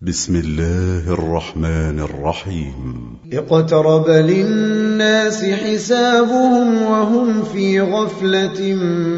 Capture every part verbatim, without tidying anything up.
بسم الله الرحمن الرحيم اقترب للناس حسابهم وهم في غفلة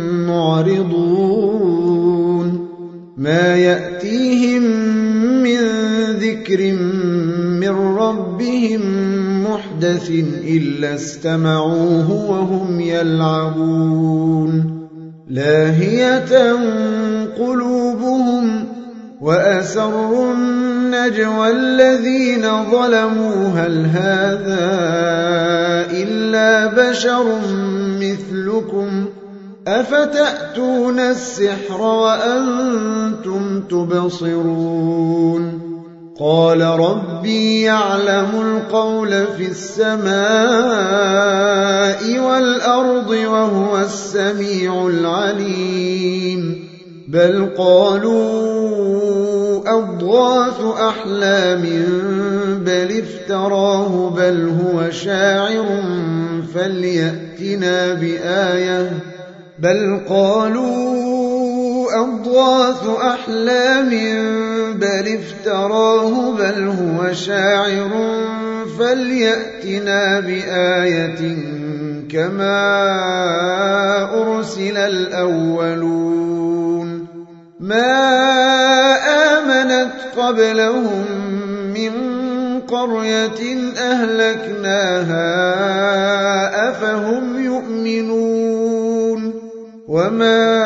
معرضون ما يأتيهم من ذكر من ربهم محدث إلا استمعوه وهم يلعبون لاهية قلوبهم وأسروا النجوى الذين ظلموا هل هذا إلا بشر مثلكم أفتأتون السحر وأنتم تبصرون قال ربي يعلم القول في السماء والأرض وهو السميع العليم بل قالوا أضغاث أحلام بل افتراه بل هو شاعر فليأتنا بآية بل قالوا أضغاث أحلام بل افتراه بل هو شاعر فليأتنا بآية كما أرسل الأولون ما آمنت قبلهم من قرية أهلكناها أفهم يؤمنون وما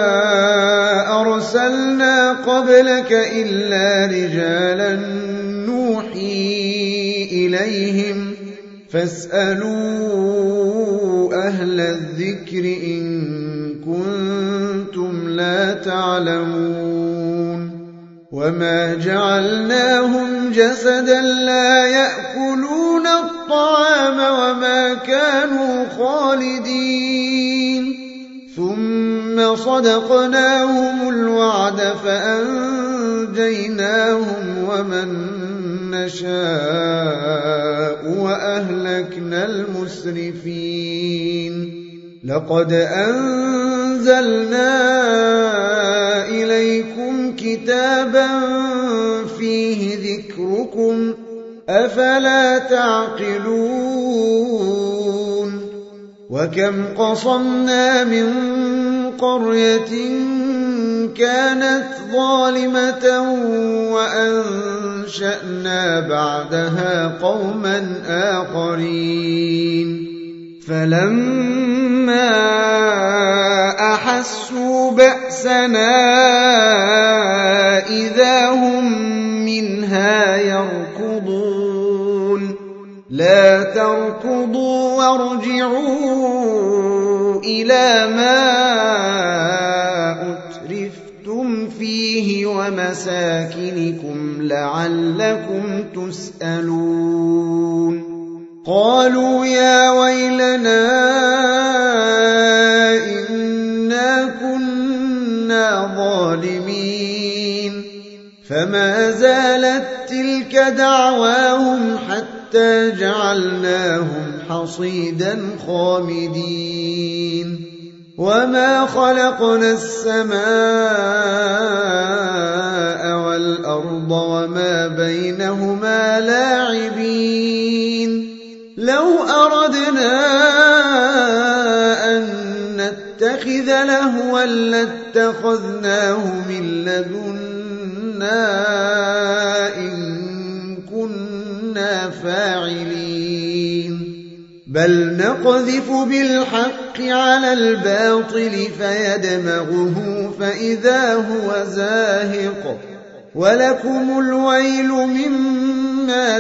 أرسلنا قبلك إلا رجالا نوحي إليهم فاسألوا أهل الذكر إن كنتم لا تعلمون وما جعلناهم جسدا لا يأكلون الطعام وما كانوا خالدين ثم صدقناهم الوعد فأنجيناهم ومن نشاء وأهلكنا المسرفين لقد أنزلنا إليكم كتابا فيه ذكركم أفلا تعقلون وكم قصمنا من قرية كانت ظالمة وأنشأنا بعدها قوما آخرين فلما أحسوا بأسنا إذا هم منها يركضون لا تركضوا وارجعوا إلى ما أترفتم فيه ومساكنكم لعلكم تسألون قالوا يا ويلنا إنا كنا ظالمين فما زالت تلك دعواهم حتى جعلناهم حصيدا خامدين وما خلقنا السماء والأرض وما بينهما لاعبين لو أردنا أن نتخذ لهوا لاتخذناه من لدنا إن كنا فاعلين بل نقذف بالحق على الباطل فيدمغه فإذا هو زاهق ولكم الويل مما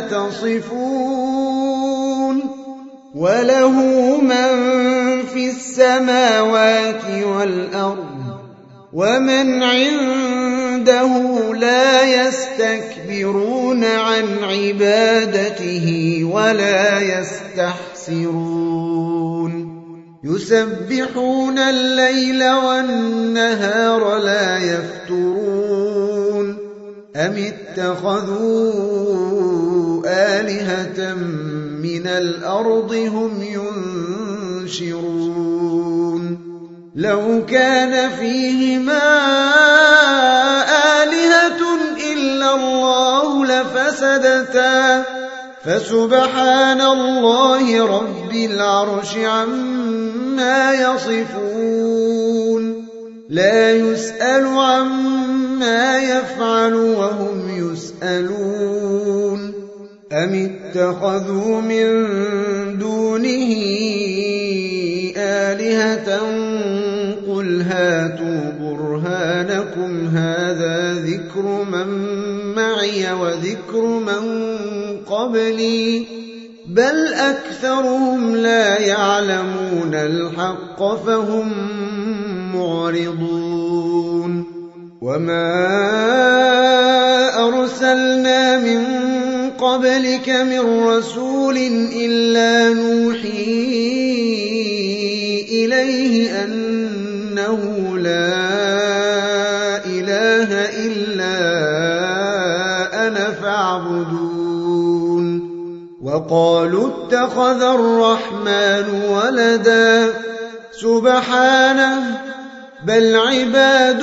تصفون وله من في السماوات والأرض ومن عنده لا يستكبرون عن عبادته ولا يستحسرون يسبحون الليل والنهار لا يفترون أم اتخذوا آلهة من الأرض هم ينشرون لو كان فيهما آلهة إلا الله فسدتا فسبحان الله رب العرش عما يصفون لا يسأل عما يفعل وهم يسألون أم اتخذوا من دونه آلهة قل هاتوا برهانكم هذا ذكر من معي وذكر من قبلي بل أكثرهم لا يعلمون الحق فهم معرضون وما أرسلنا من قبلك من رسول إلا نوحي إليه أنه لا إله إلا أنا فاعبدون وقالوا اتخذ الرحمن ولدا سبحانه بل عباد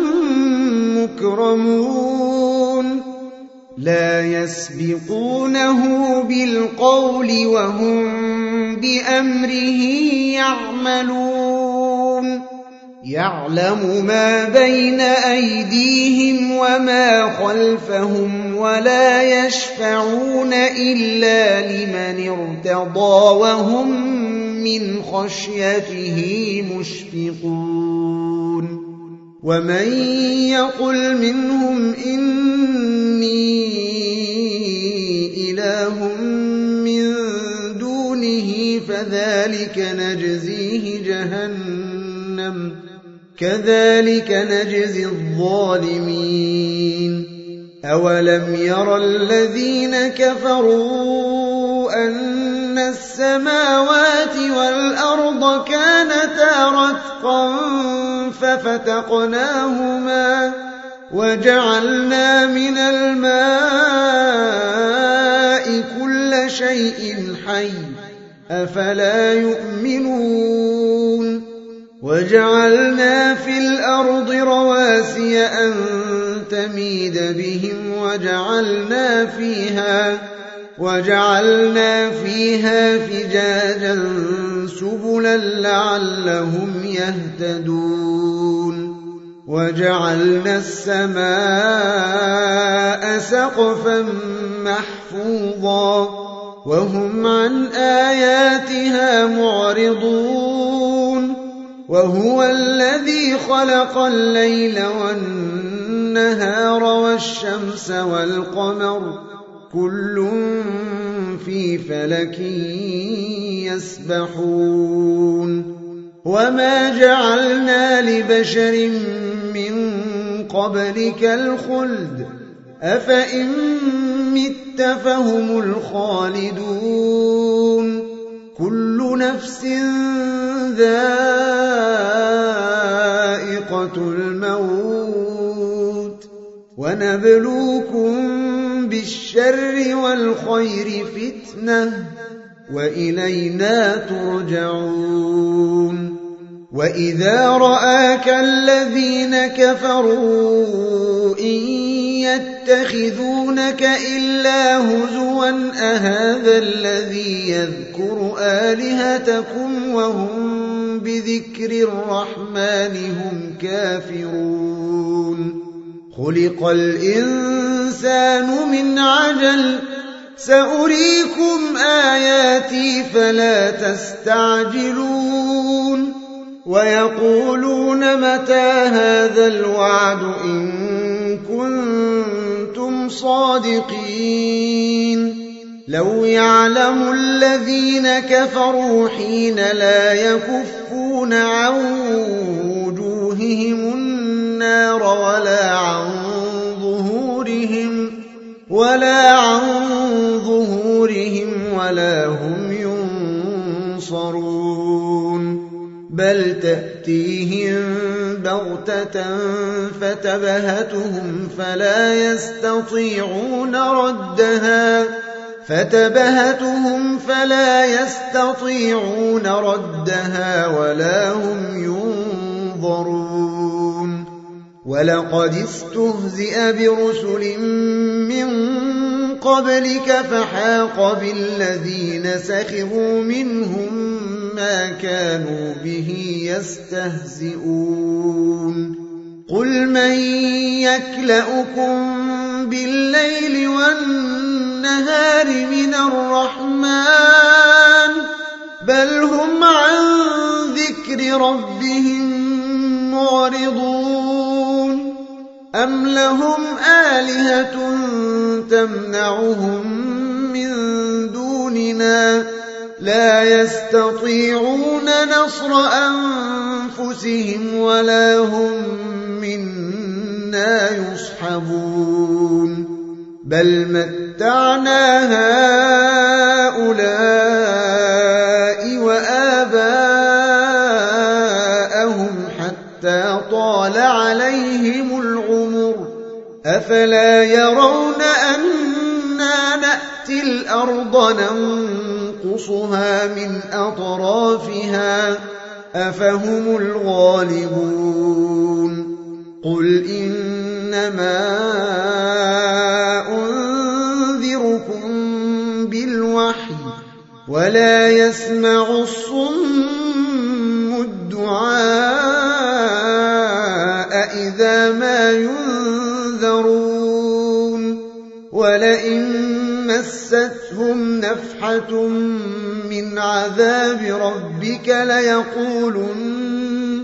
مكرمون لا يسبقونه بالقول وهم بأمره يعملون يعلم ما بين أيديهم وما خلفهم ولا يشفعون إلا لمن ارتضى وهم من خشيته مشفقون ومن يقل منهم إني إله من دونه فذلك نجزيه جهنم كذلك نجزي الظالمين أولم ير الذين كفروا أن السماوات والأرض كانتا رتقا ففتقناهما وجعلنا من الماء كل شيء حي أفلا يؤمنون وجعلنا في الأرض رواسي أن تميد بهم وجعلنا فيها وجعلنا فيها فجاجا سبلا لعلهم يهتدون وجعلنا السماء سقفا محفوظا وهم عن آياتها معرضون وهو الذي خلق الليل والنهار والشمس والقمر كل في فلك يسبحون وما جعلنا لبشر من قبلك الخلد أفإن مت فهم الخالدون كل نفس ذائقة الموت ونبلوكم بالشر والخير فتنة وإلينا ترجعون وإذا رآك الذين كفروا إن يتخذونك إلا هزوا أهذا الذي يذكر آلهتكم وهم بذكر الرحمن هم كافرون خلق الإنسان من عجل سأريكم آياتي فلا تستعجلون ويقولون متى هذا الوعد إن كنتم صادقين لو يعلم الذين كفروا حين لا يكفون عن وجوههم النار ولا عن ظهورهم ولا عن ظهورهم ولا هم ينصرون بل تأتيهم بغتة فتبهتهم فلا يستطيعون ردها فتبهتهم فلا يستطيعون ردها ولا هم ينظرون ولقد استهزئ برسل من قبلك فحاق بالذين سخروا منهم ما كانوا به يستهزئون قل من يكلؤكم بالليل والنهار من الرحمن بل هم عن ذكر ربهم معرضون أم لهم آلهة تمنعهم من دوننا لا يستطيعون نصر أنفسهم ولا هم منا يصحبون بل متعنا هؤلاء وآباءهم حتى طال عليهم العمر أفلا يرون أنا نأتي الأرض ننقصها من أطرافها أفهم الغالبون قل إنما أنذركم بالوحي ولا يسمع الصم الدعاء إذا ما ينذرون ولئن مستهم نفحة من عذاب ربك ليقولن,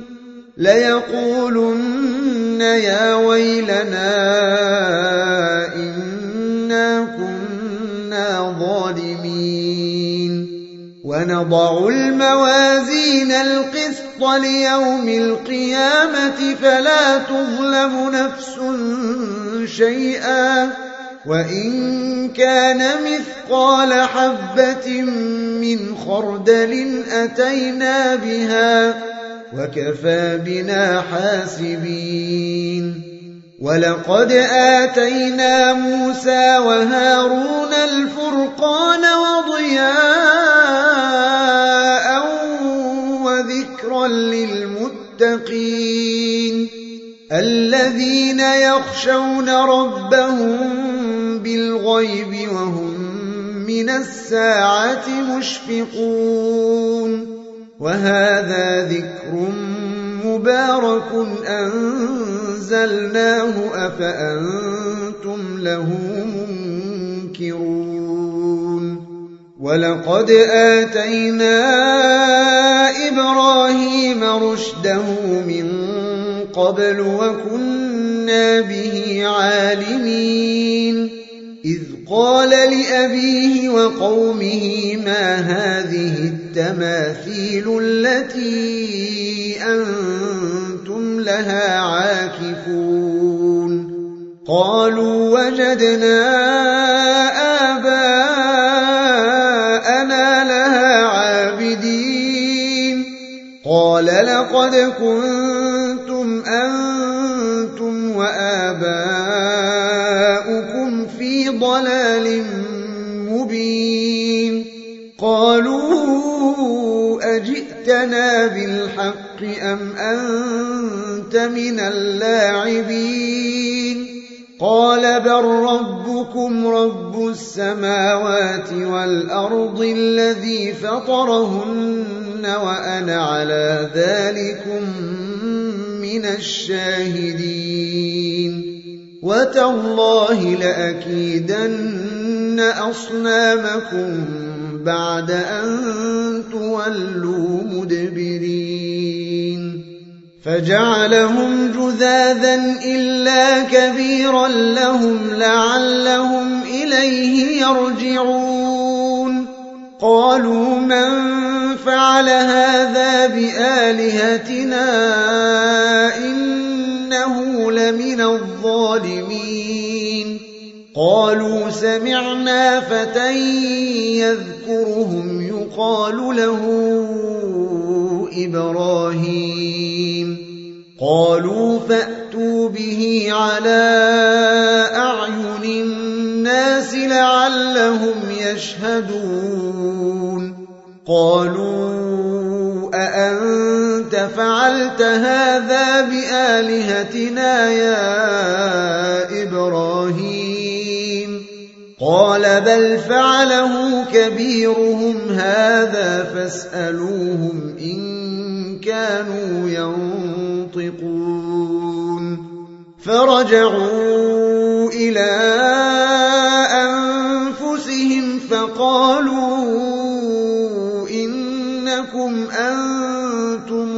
ليقولن يا ويلنا إنا كنا ظالمين ونضع الموازين القسط ليوم القيامة فلا تظلم نفس شيئا وإن كان مثقال حبة من خردل أتينا بها وكفى بنا حاسبين ولقد آتينا موسى وهارون الفرقان وضياء وذكرا للمتقين الذين يخشون ربهم بالغيب وهم من الساعة مشفقون وهذا ذكر مبارك أنزلناه أفأنتم له منكرون ولقد آتينا إبراهيم رشده من قبل وكنا به عالمين إذ قال لأبيه وقومه ما هذه التماثيل التي أنتم لها عاكفون قالوا وجدنا آباءنا لها عابدين قال لقد كنتم أنتم وآباؤكم في ضلال مبين قالوا أجئتنا بالحق أم أنت من اللاعبين قال بل ربكم رب السماوات والأرض الذي فطرهن وأنا على ذلكم من الشاهدين وتالله لأكيدن أصنامكم بعد أن تولوا مدبرين فجعلهم جذاذا إلا كبيرا لهم لعلهم إليه يرجعون قالوا من فعل هذا بآلهتنا إنه لمن الظالمين قالوا سمعنا فتى يذكرهم يقال له إبراهيم قالوا فأتوا به على أعين الناس لعلهم يشهدون قالوا أأنت فعلت هذا بآلهتنا يا إبراهيم قال بل فعله كبيرهم هذا فاسألوهم إن كانوا ينطقون فرجعوا إلى أنفسهم فقالوا إنكم أنتم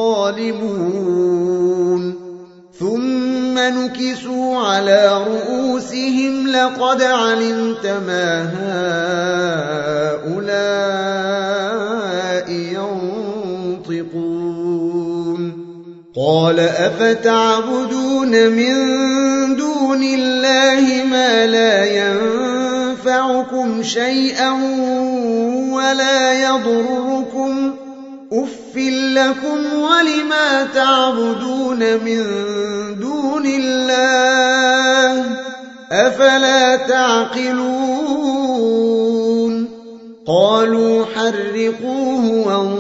الظالمون ثم نكسوا على رؤوسهم لقد علمت ما هؤلاء ينطقون قال أفتعبدون من دون الله ما لا ينفعكم شيئا ولا يضركم أف لكم ولما تعبدون من دون الله أفلا تعقلون قالوا حرقوه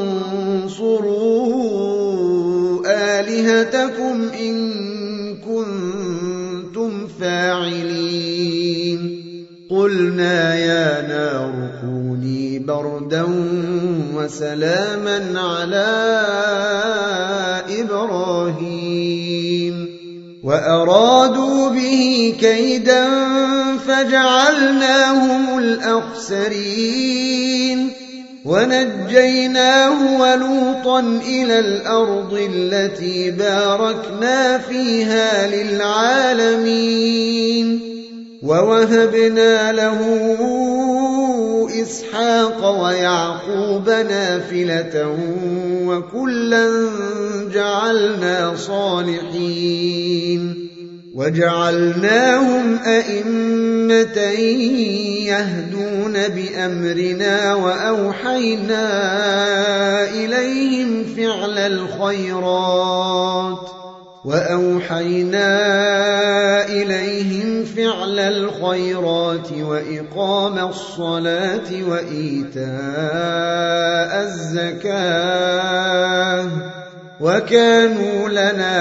وانصروا آلهتكم إن كنتم فاعلين قلنا يا نار كوني بردا وسلاما على إبراهيم وأرادوا به كيدا فجعلناهم الأخسرين ونجيناه ولوطا إلى الأرض التي باركنا فيها للعالمين ووهبنا له إسحاق ويعقوب نافلة وكلا جعلنا صالحين وجعلناهم أئمة يهدون بأمرنا وأوحينا إليهم فعل الخيرات وأوحينا إليهم فعل الخيرات وإقام الصلاة وإيتاء الزكاة وكانوا لنا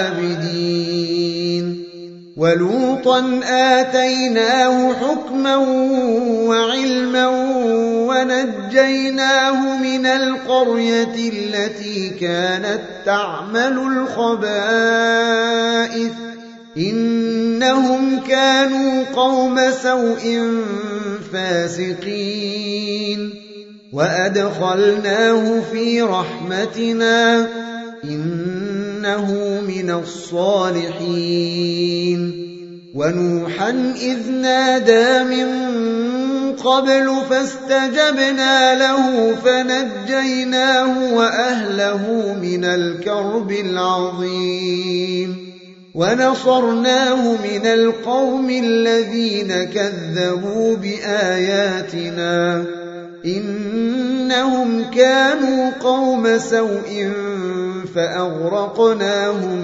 عابدين ولوطا آتيناه حكما وعلما ونجيناه من القرية التي كانت تعمل الخبائث إنهم كانوا قوم سوء فاسقين وأدخلناه في رحمتنا إنه من الصالحين ونوحا إذ نادى من قبل فاستجبنا له فنجيناه وأهله من الكرب العظيم ونصرناه من القوم الذين كذبوا بآياتنا إنهم كانوا قوم سوء فأغرقناهم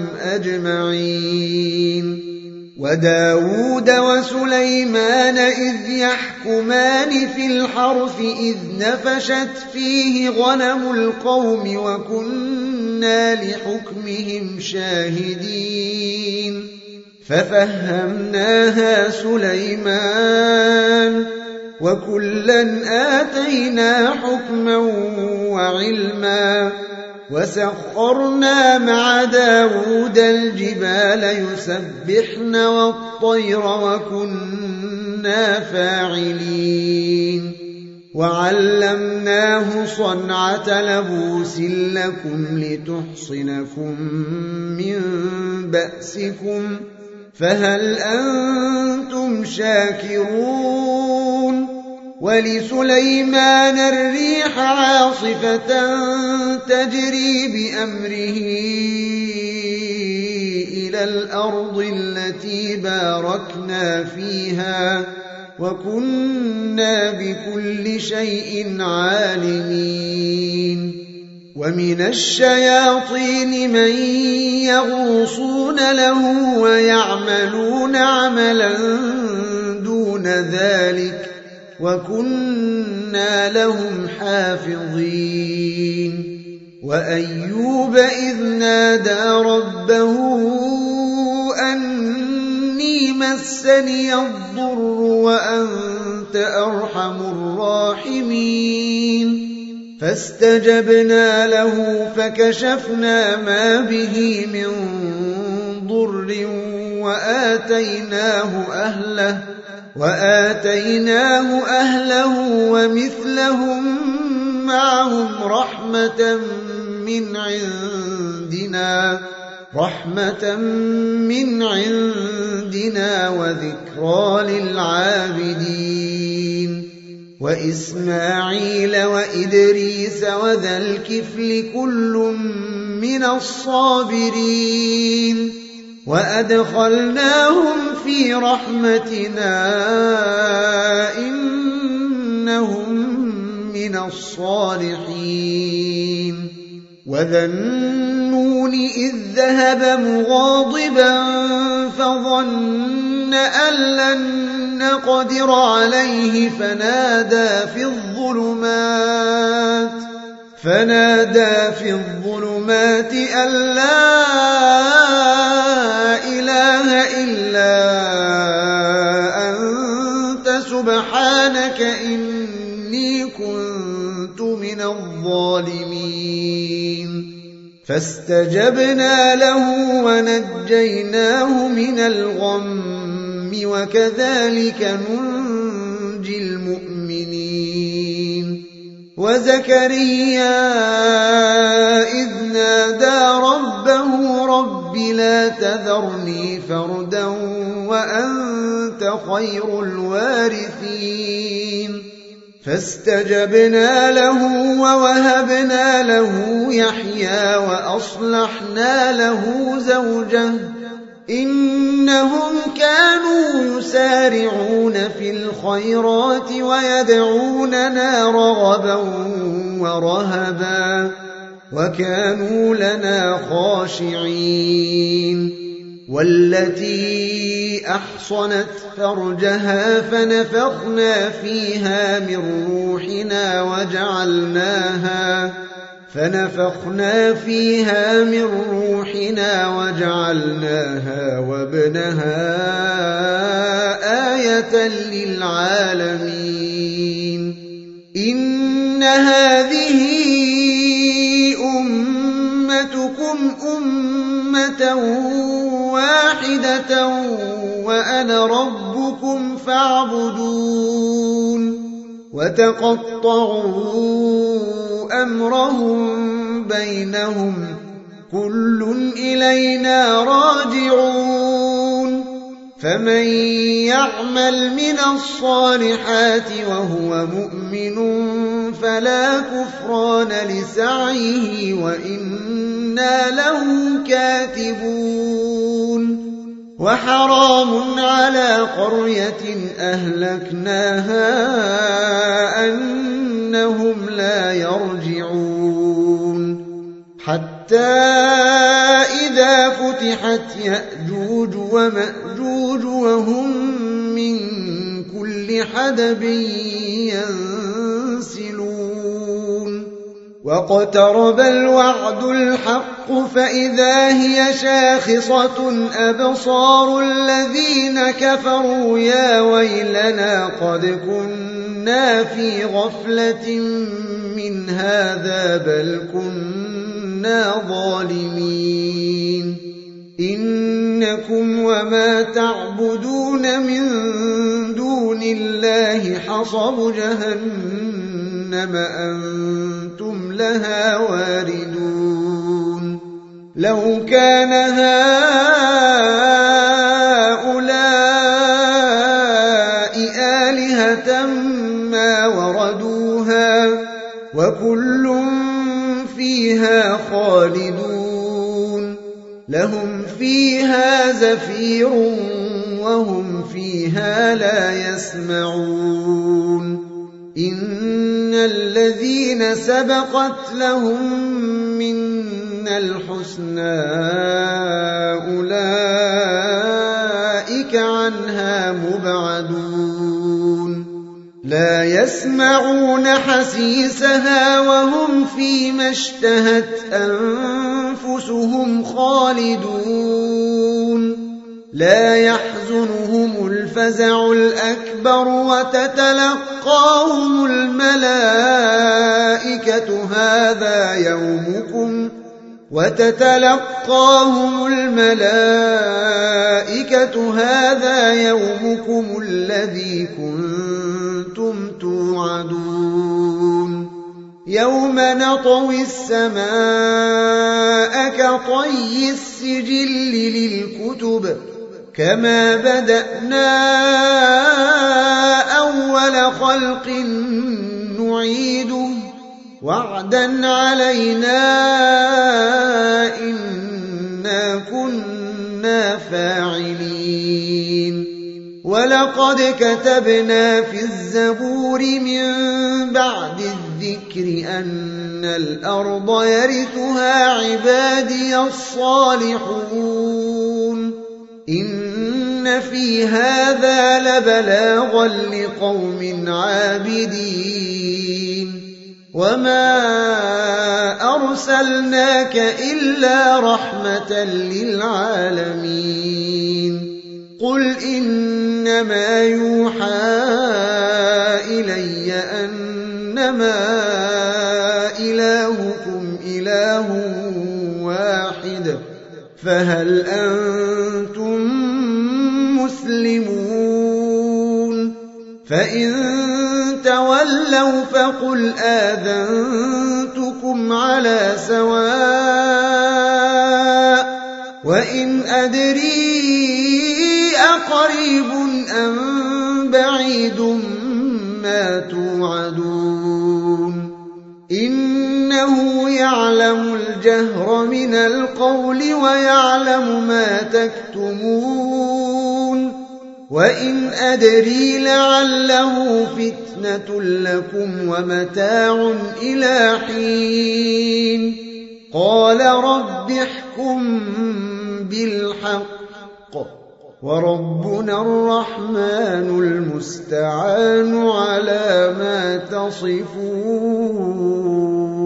أجمعين وداود وسليمان إذ يحكمان في الحرث إذ نفشت فيه غنم القوم وكنا لحكمهم شاهدين ففهمناها سليمان وكلا آتينا حكما وعلما وسخرنا مع داود الجبال يسبحن والطير وكنا فاعلين وعلمناه صنعة لبوس لكم لتحصنكم من بأسكم فهل أنتم شاكرون ولسليمان الريح عاصفة تجري بأمره إلى الأرض التي باركنا فيها وكنا بكل شيء عالمين ومن الشياطين من يغوصون له ويعملون عملا دون ذلك وكنا لهم حافظين وأيوب إذ نادى ربه أني مسني الضر وأنت أرحم الراحمين فاستجبنا له فكشفنا ما به من ضر وآتيناه أهله وآتيناه أهله ومثلهم معهم رحمة من عندنا رحمة من عندنا وذكرى للعابدين وإسماعيل وإدريس وذا الكفل كل من الصابرين وأدخلناهم في رحمتنا إنهم من الصالحين وذا النون إذ ذهب مغاضبا فظن أن لن نقدر عليه فنادى في الظلمات فنادى في الظلمات أن لا إله إلا أنت سبحانك إني كنت من الظالمين فاستجبنا له ونجيناه من الغم وكذلك ننجي المؤمنين وزكريا إذ نادى ربه رب لا تذرني فردا وأنت خير الوارثين فاستجبنا له ووهبنا له يحيى وأصلحنا له زوجه إنهم كانوا يسارعون في الخيرات ويدعوننا رغبا ورهبا وكانوا لنا خاشعين والتي أحصنت فرجها فنفخنا فيها من روحنا وجعلناها فنفخنا فيها من روحنا وجعلناها وابنها آية للعالمين إن هذه أمتكم أمة واحدة وأنا ربكم فاعبدون وتقطعوا أمرهم بينهم كل إلينا راجعون فمن يعمل من الصالحات وهو مؤمن فلا كفران لسعيه وإنا له كاتبون وحرام على قرية أهلكناها أنهم لا يرجعون حتى إذا فتحت يأجوج ومأجوج وهم من كل حدب ينسلون واقترب الوعد الحق فإذا هي شاخصة أبصار الذين كفروا يا ويلنا قد كنا في غفلة من هذا بل كنا ظالمين إنكم وما تعبدون من دون الله حصب جهنم أنتم لها واردون لو كان هؤلاء آلهة ما وردوها وكل فيها خالدون لهم فيها زفير وهم فيها لا يسمعون إن الذين سبقت لهم منا الحسنى أولئك عنها مبعدون لا يسمعون حسيسها وهم فيما اشتهت أنفسهم خالدون لا يحزنهم الفزع الأكبر وتتلقاهم الملائكة هذا يومكم وتتلقاهم الملائكة هذا يومكم الذي كنتم توعدون يوم نطوي السماء كطي السجل للكتب كما بدأنا أول خلق نعيده وعدا علينا إنا كنا فاعلين ولقد كتبنا في الزبور من بعد الذكر أن الأرض يرثها عبادي الصالحون إن في هذا لبلاغا لقوم عابدين وما أرسلناك إلا رحمة للعالمين قل إنما يوحى إلي أنما إلهكم إله واحد فهل أنتم مسلمون فإن تولوا فقل آذنتكم على سواء وإن أدري أقريب أم بعيد ما توعدون إنه يعلم الجهر من القول ويعلم ما تكتمون وإن أدري لعله فتنة لكم ومتاع إلى حين قال رب احكم بالحق وربنا الرحمن المستعان على ما تصفون